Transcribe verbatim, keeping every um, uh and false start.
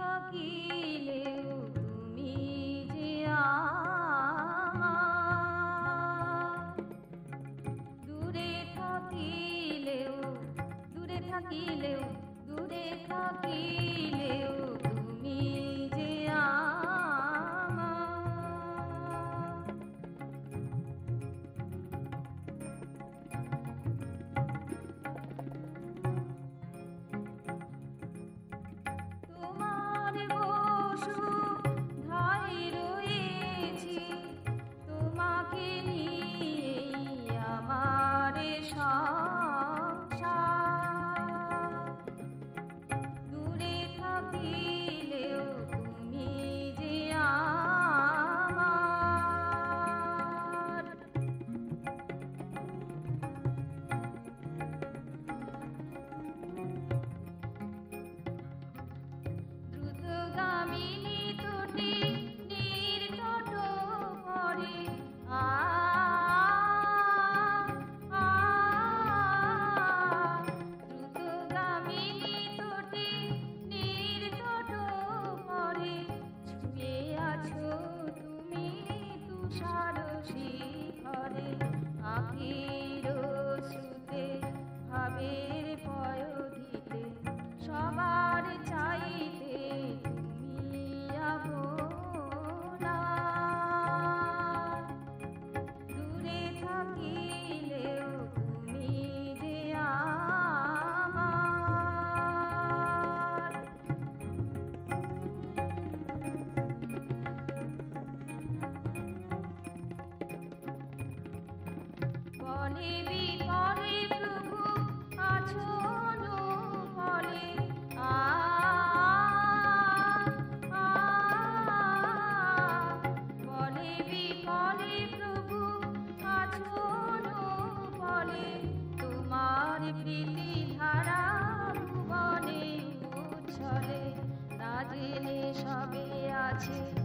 থাকিলেও তুমি যে আমার, দূরে থাকিলেও দূরে থাকিলেও দূরে থাকিলেও তুমি যে আমার। তোমার বসুধায় রয়েছি, তোমাকে নিয়েই আমার সংসার, দূরে থাকিলেও তুমি যে আমার। দ্রুতগামিনী দুটি নির্ঘট পরে আ আ, দ্রুতগামিনী দুটি নির্ঘট পরে ছুঁয়ে আছো তুমি তুষার শিখরে, আখির শ্রুতে ভাবের পয়োধিতে সবার চাইতে তুমি আপনার, দূরে থাকিলেও তুমি যে আমার। বলে বিপলে প্রভু আছো ফলে আ আ, বলে বিপলে প্রভু আছো ফলে, তোমার প্রীতি ধারা ভুবনে উচ্ছলে, না জেনে সবে আছে